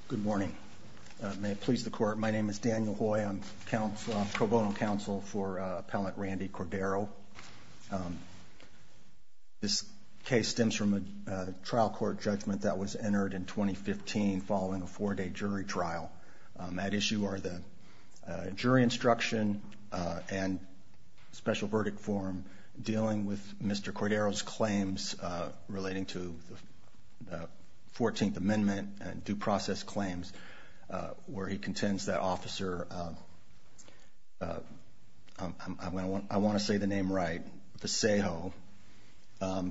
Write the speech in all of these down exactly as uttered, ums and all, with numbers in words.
Good morning. Uh, may it please the Court, my name is Daniel Hoy. I'm counsel, uh, pro bono counsel for uh, Appellant Randy Cordero. Um, this case stems from a uh, trial court judgment that was entered in twenty fifteen following a four-day jury trial. Um, at issue are the uh, jury instruction uh, and special verdict form dealing with Mister Cordero's claims uh, relating to the, the fourteenth Amendment and due process claims, uh, where he contends that officer, uh, uh, I'm, I'm, I'm gonna want, I want to say the name right, Vallejo, um,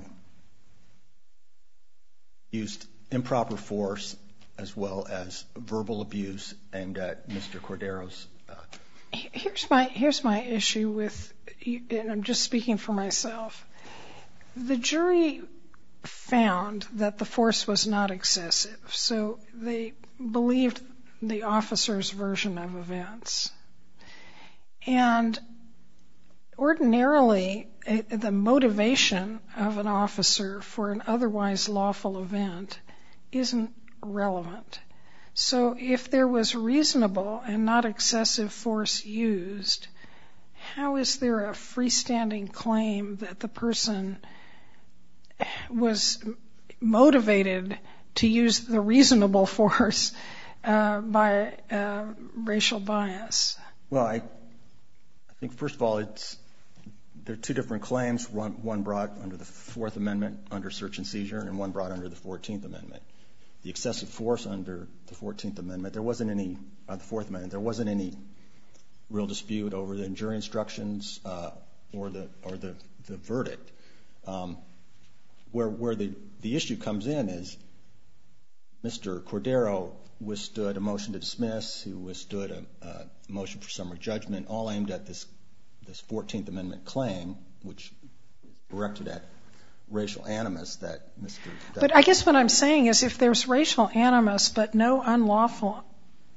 used improper force as well as verbal abuse aimed at Mister Cordero's. Uh, here's my here's my issue with, and I'm just speaking for myself. The jury found that the force was not excessive, so they believed the officer's version of events. And ordinarily, a, the motivation of an officer for an otherwise lawful event isn't relevant. So if there was reasonable and not excessive force used, how is there a freestanding claim that the person was motivated to use the reasonable force uh, by uh, racial bias? Well, I, I think, first of all, it's there are two different claims, one, one brought under the Fourth Amendment under search and seizure and one brought under the fourteenth Amendment. The excessive force under the fourteenth Amendment, there wasn't any, uh, the Fourth Amendment, there wasn't any real dispute over the jury instructions uh, or the or the, the verdict. Um, Where, where the, the issue comes in is Mister Cordero withstood a motion to dismiss, he withstood a, a motion for summary judgment, all aimed at this this fourteenth Amendment claim, which is directed at racial animus that Mister That but I guess what I'm saying is if there's racial animus but no unlawful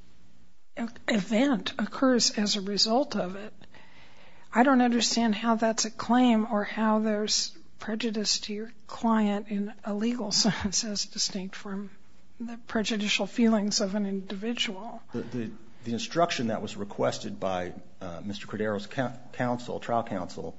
event occurs as a result of it, I don't understand how that's a claim or how there's prejudice to your client in a legal sense as distinct from the prejudicial feelings of an individual. The, the, the instruction that was requested by uh, Mister Cordero's counsel, trial counsel,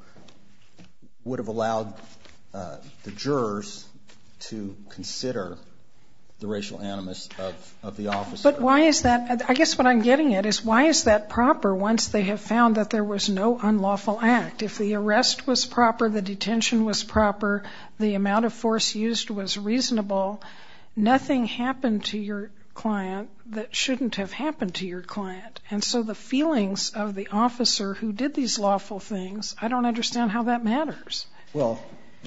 would have allowed uh, the jurors to consider the racial animus of, of the officer. But why is that? I guess what I'm getting at is why is that proper once they have found that there was no unlawful act? If the arrest was proper, the detention was proper, the amount of force used was reasonable, nothing happened to your client that shouldn't have happened to your client. And so the feelings of the officer who did these lawful things, I don't understand how that matters. Well,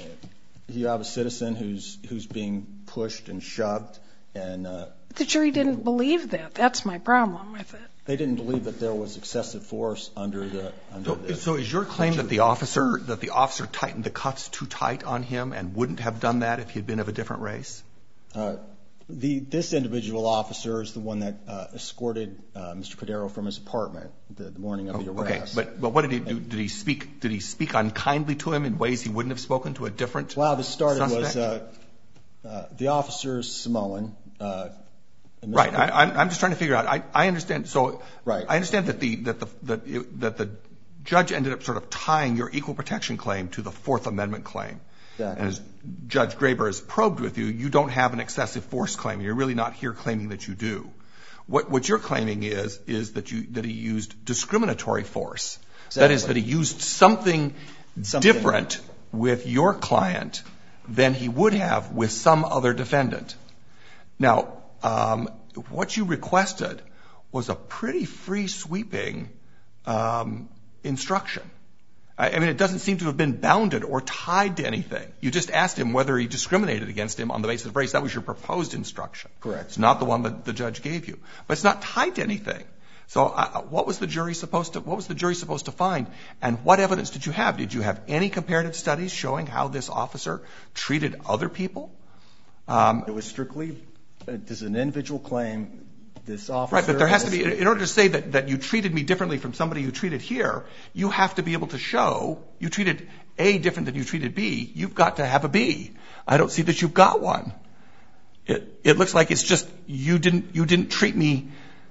you have a citizen who's who's being pushed and shoved, and uh, the jury didn't believe that. That's my problem with it. They didn't believe that there was excessive force under the. Under so, the so is your claim that the officer that the officer tightened the cuffs too tight on him and wouldn't have done that if he had been of a different race? Uh, the this individual officer is the one that uh, escorted uh, Mister Cordero from his apartment the, the morning of oh, the okay. arrest. But but what did he do? Did he speak? Did he speak unkindly to him in ways he wouldn't have spoken to a different? Well, this started suspect? was uh, uh, the officer's Samoan. Uh, right. I, I'm I'm just trying to figure out. I, I understand. So right. I understand that the that the that, it, that the judge ended up sort of tying your equal protection claim to the Fourth Amendment claim. Exactly. And as Judge Graber has probed with you, you don't have an excessive force claim. You're really not here claiming that you do. What, what you're claiming is, is that you, that he used discriminatory force. Exactly. That is, that he used something, something different with your client than he would have with some other defendant. Now, um, what you requested was a pretty free-sweeping um, instruction. I mean, it doesn't seem to have been bounded or tied to anything. You just asked him whether he discriminated against him on the basis of race. That was your proposed instruction. Correct. It's not the one that the judge gave you. But it's not tied to anything. So uh, what was the jury supposed to, what was the jury supposed to find? And what evidence did you have? Did you have any comparative studies showing how this officer treated other people? Um, it was strictly, uh, this is an individual claim. This officer. Right, but there has to be, in order to say that, that you treated me differently from somebody you treated here, you have to be able to show you treated A different than you treated B. You've got to have a B. I don't see that you've got one. It, it looks like it's just you didn't you didn't treat me.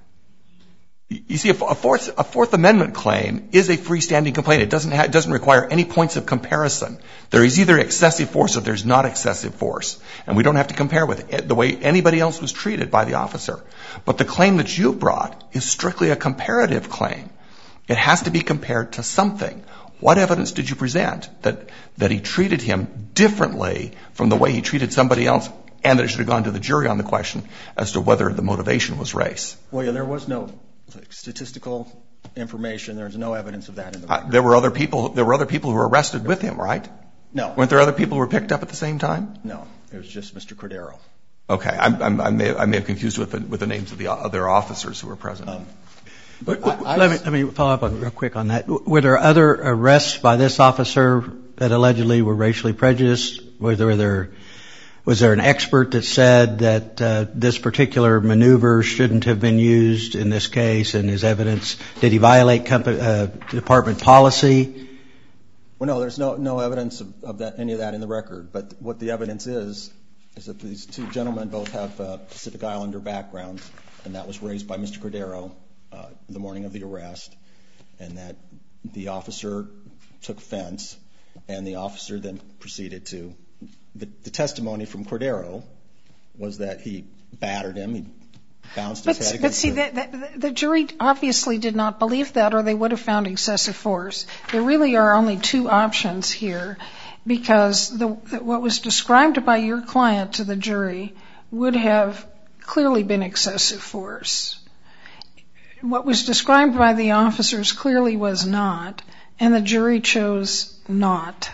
You see, a Fourth, a Fourth Amendment claim is a freestanding complaint. It doesn't, ha- it doesn't require any points of comparison. There is either excessive force or there's not excessive force. And we don't have to compare with it, the way anybody else was treated by the officer. But the claim that you brought is strictly a comparative claim. It has to be compared to something. What evidence did you present that, that he treated him differently from the way he treated somebody else, and that it should have gone to the jury on the question as to whether the motivation was race? Well, yeah, there was no statistical information. There's no evidence of that in the record. Uh, there were other people. There were other people who were arrested with him, right? No. Weren't there other people who were picked up at the same time? No. It was just Mister Cordero. Okay. I'm, I'm, I may I may have confused with the, with the names of the other officers who were present. Um, but I, I, let me let me follow up on, real quick on that. Were there other arrests by this officer that allegedly were racially prejudiced? Were there, were there Was there an expert that said that uh, this particular maneuver shouldn't have been used in this case, and his evidence, did he violate company, uh, department policy? Well, no, there's no no evidence of, of that, any of that in the record. But what the evidence is, is that these two gentlemen both have uh, Pacific Islander backgrounds, and that was raised by Mister Cordero uh, the morning of the arrest, and that the officer took offense, and the officer then proceeded to The, the testimony from Cordero was that he battered him, he bounced his but, head against But see, the, the, the, the jury obviously did not believe that, or they would have found excessive force. There really are only two options here, because the, what was described by your client to the jury would have clearly been excessive force. What was described by the officers clearly was not, and the jury chose not.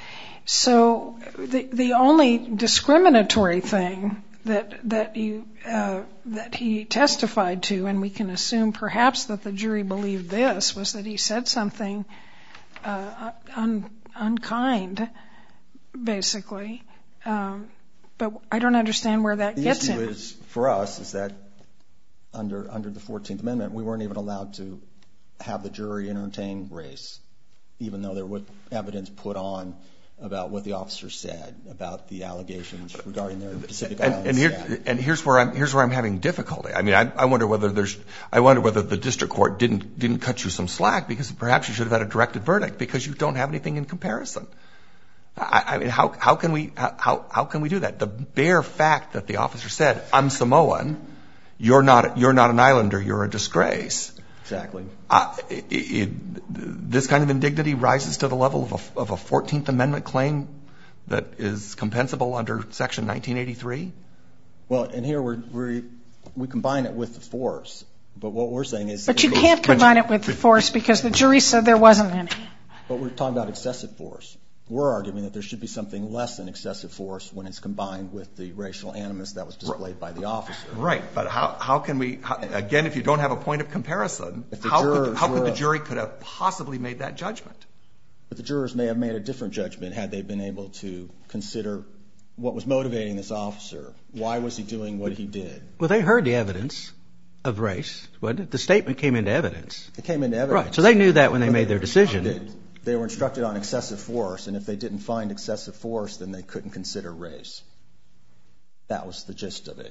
So the the only discriminatory thing that that you uh, that he testified to, and we can assume perhaps that the jury believed this, was that he said something uh, un, unkind, basically. Um, but I don't understand where that the gets him. The issue is for us is that under under the fourteenth Amendment, we weren't even allowed to have the jury entertain race, even though there was evidence put on about what the officer said, about the allegations regarding their Pacific Islands. And, and, here, and here's where I'm here's where I'm having difficulty. I mean, I, I wonder whether there's I wonder whether the district court didn't didn't cut you some slack, because perhaps you should have had a directed verdict because you don't have anything in comparison. I, I mean, how how can we how how can we do that? The bare fact that the officer said, "I'm Samoan, you're not you're not an islander, you're a disgrace." Exactly. Uh, it, it, this kind of indignity rises to the level of a, of a fourteenth Amendment claim that is compensable under Section nineteen eighty-three? Well, and here we're, we're, we combine it with the force. But what we're saying is... But you can't combine it with the force because the jury said there wasn't any. But we're talking about excessive force. We're arguing that there should be something less than excessive force when it's combined with the racial animus that was displayed by the officer. Right, but how how can we, how, again, if you don't have a point of comparison, how could, how could the jury could have possibly made that judgment? But the jurors may have made a different judgment had they been able to consider what was motivating this officer. Why was he doing what he did? Well, they heard the evidence of race, wasn't it? The statement came into evidence. It came into evidence. Right, so they knew that when they made their decision. They were instructed on excessive force, and if they didn't find excessive force, then they couldn't consider race. That was the gist of it.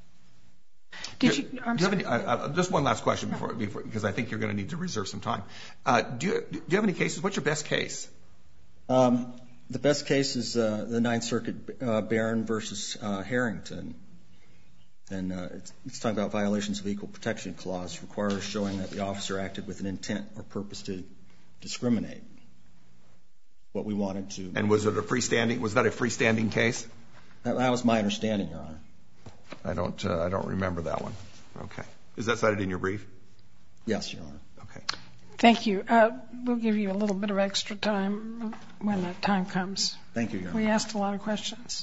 Did you, I'm do you have any, uh, just one last question before, before, because I think you're going to need to reserve some time. Uh, do, you, do you have any cases? What's your best case? Um, the best case is uh, the Ninth Circuit, uh, Barron versus uh, Harrington. And uh, it's, it's talking about violations of Equal Protection Clause requires showing that the officer acted with an intent or purpose to discriminate. What we wanted to. And was it a freestanding? Was that a freestanding case? That, that was my understanding, Your Honor. I don't. Uh, I don't remember that one. Okay. Is that cited in your brief? Yes, Your Honor. Okay. Thank you. Uh, we'll give you a little bit of extra time when that time comes. Thank you, Your Honor. We asked a lot of questions.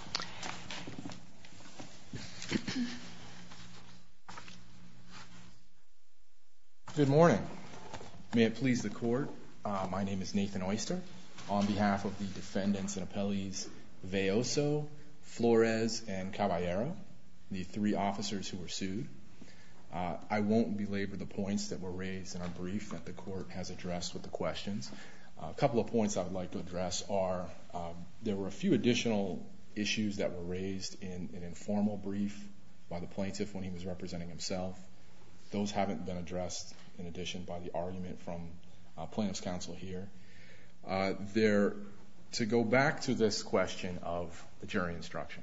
Good morning. May it please the court. Uh, my name is Nathan Oyster. On behalf of the defendants and appellees Veoso, Flores, and Caballero, the three officers who were sued, uh, I won't belabor the points that were raised in our brief that the court has addressed with the questions. Uh, a couple of points I would like to address are um, there were a few additional issues that were raised in an informal brief by the plaintiff when he was representing himself. Those haven't been addressed, in addition, by the argument from uh, plaintiff's counsel here. Uh, there, to go back to this question of the jury instruction,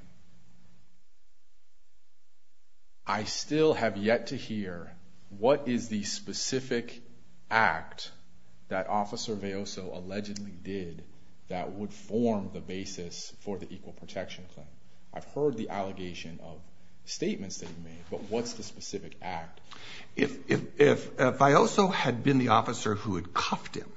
I still have yet to hear what is the specific act that Officer Veoso allegedly did that would form the basis for the equal protection claim. I've heard the allegation of statements that he made, but what's the specific act? If, if, if uh, Veoso had been the officer who had cuffed him,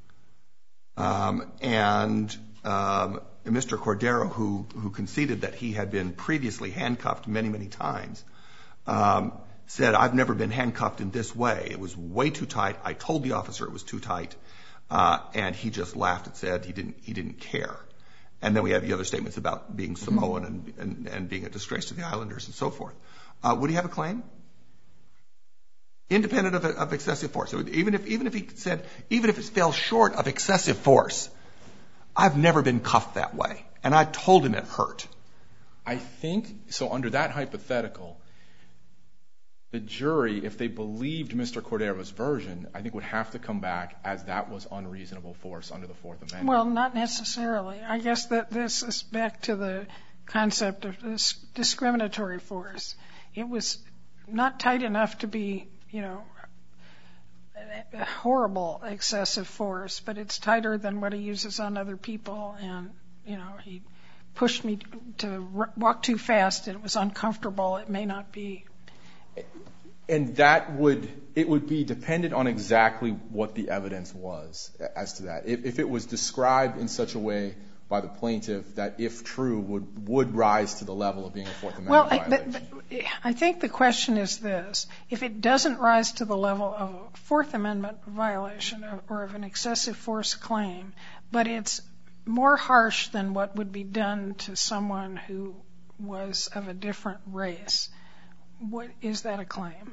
um, and um, Mister Cordero, who, who conceded that he had been previously handcuffed many, many times, um, said, I've never been handcuffed in this way. It was way too tight. I told the officer it was too tight. Uh, and he just laughed and said he didn't, he didn't care. And then we have the other statements about being Samoan and, and, and being a disgrace to the Islanders and so forth. Uh, would he have a claim? Independent of, of excessive force. So even if, even if he said, even if it fell short of excessive force, I've never been cuffed that way. And I told him it hurt. I think, so under that hypothetical, the jury, if they believed Mister Cordero's version, I think would have to come back as that was unreasonable force under the Fourth Amendment. Well, not necessarily. I guess that this is back to the concept of this discriminatory force. It was not tight enough to be, you know, a horrible excessive force, but it's tighter than what he uses on other people. And, you know, he pushed me to walk too fast and it was uncomfortable. It may not be. And that would, it would be dependent on exactly what the evidence was as to that. If, if it was described in such a way by the plaintiff that, if true, would, would rise to the level of being a Fourth Amendment well, violation. Well, but, but I think the question is this. If it doesn't rise to the level of a Fourth Amendment violation or of an excessive force claim, but it's more harsh than what would be done to someone who was of a different race, what is that a claim?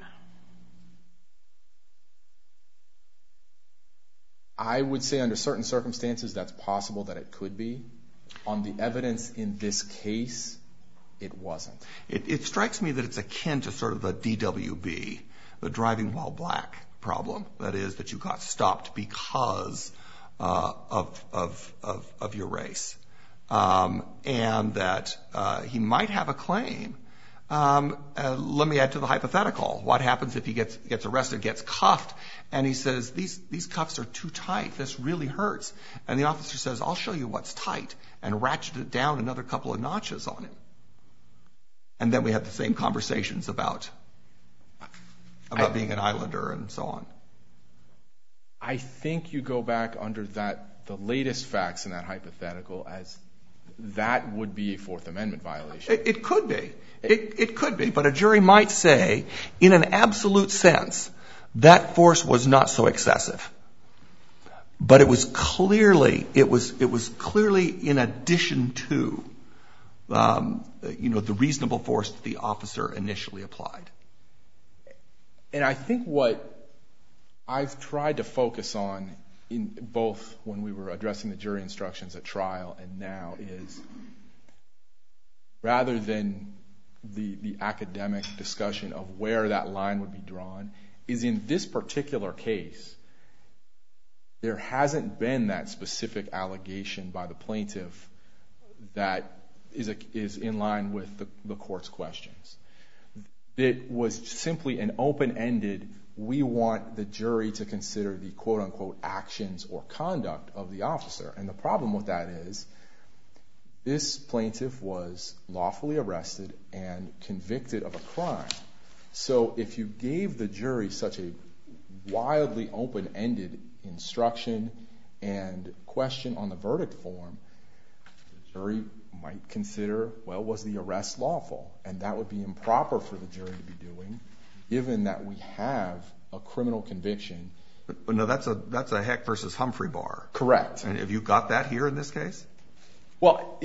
I would say under certain circumstances that's possible that it could be. On the evidence in this case, it wasn't. It, it strikes me that it's akin to sort of the D W B, the driving while black problem. That is, that you got stopped because uh, of, of, of, of your race. Um, and that uh, he might have a claim. Um, uh, let me add to the hypothetical. What happens if he gets gets arrested, gets cuffed, and he says, these these cuffs are too tight, this really hurts. And the officer says, I'll show you what's tight, and ratcheted it down another couple of notches on him. And then we have the same conversations about, about I, being an Islander and so on. I think you go back under that, the latest facts in that hypothetical as that would be a Fourth Amendment violation. It, it could be. It, it could be. But a jury might say, in an absolute sense, that force was not so excessive. But it was clearly, it was, it was clearly in addition to, um, you know, the reasonable force that the officer initially applied. And I think what I've tried to focus on in both when we were addressing the jury instructions at trial and now is, rather than the, the academic discussion of where that line would be drawn, is in this particular case, there hasn't been that specific allegation by the plaintiff that is, a, is in line with the, the court's questions. It was simply an open-ended, we want the jury to consider the quote-unquote actions or conduct of the officer. And the problem with that is this plaintiff was lawfully arrested and convicted of a crime. So if you gave the jury such a wildly open-ended instruction and question on the verdict form, the jury might consider, well, was the arrest lawful? And that would be improper for the jury to be doing, given that we have a criminal conviction. But no, that's a that's a Heck versus Humphrey bar. Correct. And have you got that here in this case? Well,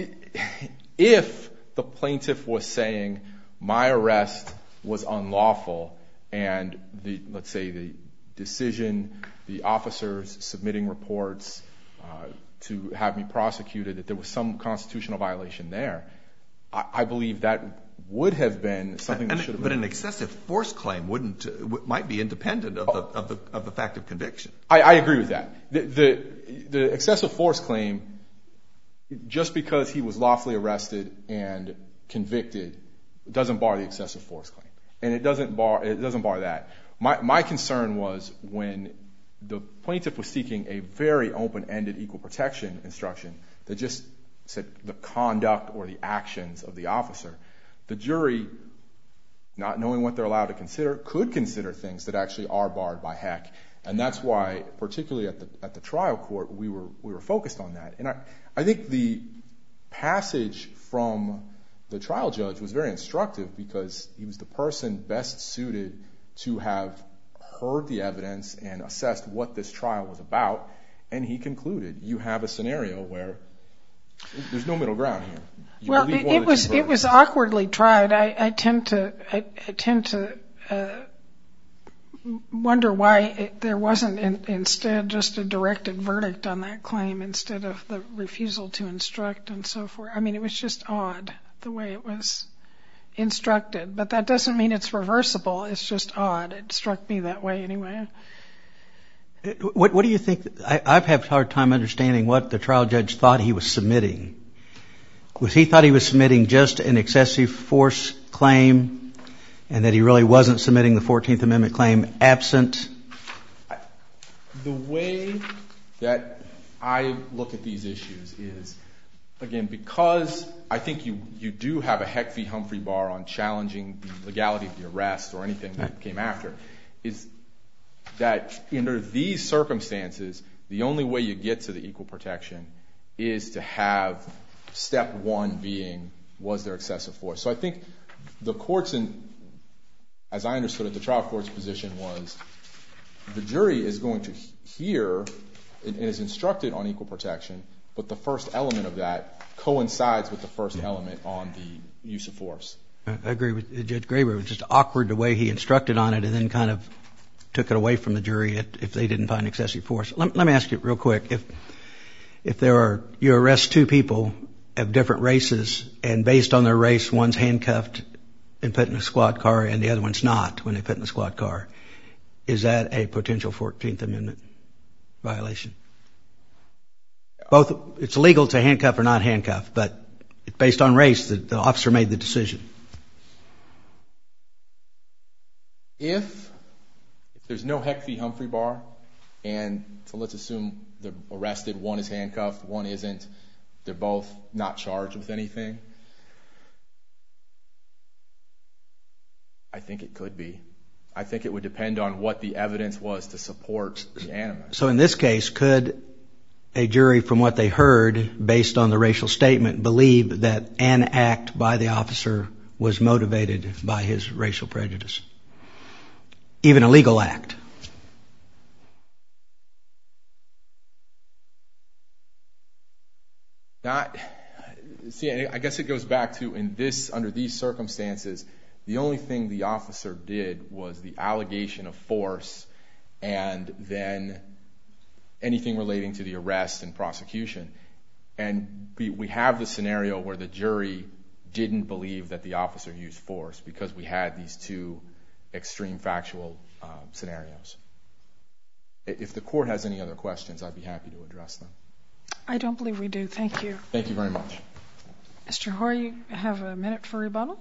if the plaintiff was saying my arrest was unlawful and the, let's say, the decision, the officers submitting reports uh, to have me prosecuted, that there was some constitutional violation there, I, I believe that would have been something that and, should have but been. But an excessive force claim wouldn't, uh, w- might be independent of, the, of, the, of the fact of conviction. I, I agree with that. The, the, the excessive force claim, just because he was lawfully arrested and convicted, doesn't bar the excessive force claim. And it doesn't bar, it doesn't bar that. My, my concern was when the plaintiff was seeking a very open-ended equal protection instruction that just said the conduct or the actions of the officer, the jury, not knowing what they're allowed to consider, could consider things that actually are barred by Heck. And that's why, particularly at the at the trial court, we were we were focused on that. And I, I think the passage from the trial judge was very instructive because he was the person best suited to have heard the evidence and assessed what this trial was about. And he concluded, you have a scenario where there's no middle ground here. You well, it, it was it was awkwardly tried. I, I tend to I, I tend to uh, wonder why it, there wasn't in, instead just a directed verdict on that claim instead of the refusal to instruct and so forth. I mean, it was just odd the way it was instructed, but that doesn't mean it's reversible. It's just odd. It struck me that way anyway. What, what do you think? I, I've had a hard time understanding what the trial judge thought he was submitting. Was he thought he was submitting just an excessive force claim and that he really wasn't submitting the fourteenth Amendment claim absent? The way that I look at these issues is, again, because I think you, you do have a Heck v. Humphrey bar on challenging the legality of the arrest or anything that came after, is that under these circumstances, the only way you get to the equal protection is to have step one being, was there excessive force? So I think the courts, in, as I understood it, the trial court's position was the jury is going to hear and is instructed on equal protection, but the first element of that coincides with the first element on the use of force. I agree with Judge Graber. It was just awkward the way he instructed on it and then kind of took it away from the jury if they didn't find excessive force. Let, let me ask you real quick. If if there are, you arrest two people of different races and based on their race, one's handcuffed and put in a squad car and the other one's not when they put in a squad car, is that a potential fourteenth Amendment violation? Both, it's legal to handcuff or not handcuff, but based on race, the, the officer made the decision. If there's no Heck v. Humphrey bar, and so let's assume they're arrested, one is handcuffed, one isn't, they're both not charged with anything, I think it could be. I think it would depend on what the evidence was to support the animus. So in this case, could a jury, from what they heard, based on the racial statement, believe that an act by the officer was motivated by his racial prejudice? Even a legal act. Not, see, I guess it goes back to, in this, under these circumstances, the only thing the officer did was the allegation of force and then anything relating to the arrest and prosecution. And we, we have the scenario where the jury didn't believe that the officer used force because we had these two extreme factual uh, scenarios. If the court has any other questions, I'd be happy to address them. I don't believe we do. Thank you. Thank you very much. Mister Hoare, you have a minute for rebuttal.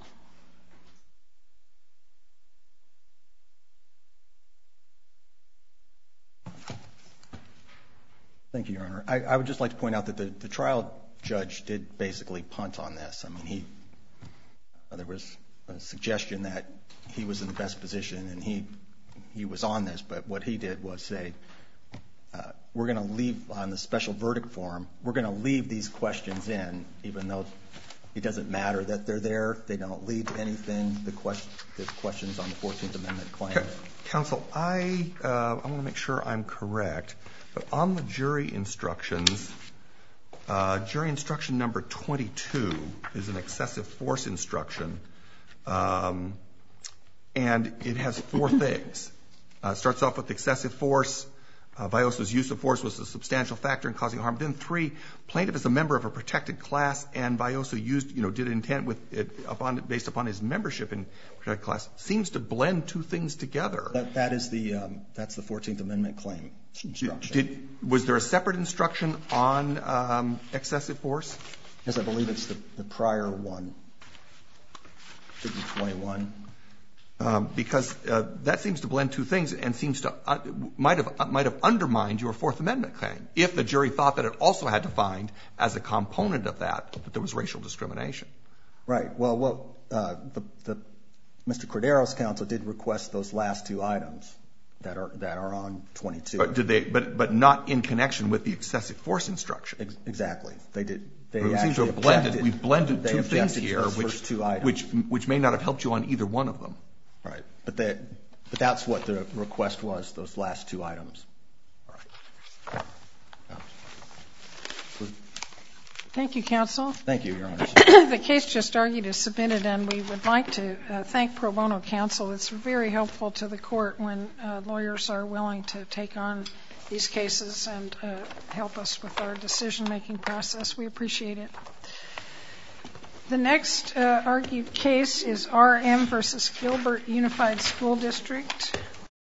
Thank you, Your Honor. I, I would just like to point out that the, the trial judge did basically punt on this. I mean, he uh, there was a suggestion that he was in the best position and he he was on this, but what he did was say, uh, we're going to leave on the special verdict form, we're going to leave these questions in, even though it doesn't matter that they're there. They don't lead to anything, the, question, the questions on the fourteenth Amendment claim. Counsel, I, uh, I want to make sure I'm correct, but on the jury instructions, uh, jury instruction number twenty-two is an excessive force instruction, um, and it has four things. Uh, it starts off with excessive force. uh, Vioso's use of force was a substantial factor in causing harm. Then three, plaintiff is a member of a protected class, and Vioso used, you know, did intent with it upon based upon his membership in protected class. Seems to blend two things together. That, that is the um, that's the fourteenth Amendment claim instruction. Did, did, was there a separate instruction on um, excessive force? Yes, I believe it's the, the prior one, figure twenty-one. Um, because uh, that seems to blend two things and seems to uh, might have uh, might have undermined your Fourth Amendment claim if the jury thought that it also had to find as a component of that that there was racial discrimination. Right. Well, what uh, the, the Mister Cordero's counsel did request those last two items that are that are on twenty-two. But did they? But but not in connection with the excessive force instruction. Ex- exactly. They did. They we seem to have blended. We've blended two things here, which two items. which which may not have helped you on either one of them. Right. But that, but that's what the request was, those last two items. All right. Thank you, counsel. Thank you, Your Honor. The case just argued is submitted, and we would like to uh, thank pro bono counsel. It's very helpful to the court when uh, lawyers are willing to take on these cases and uh, help us with our decision-making process. We appreciate it. The next uh, argued case is R M versus Gilbert Unified School District.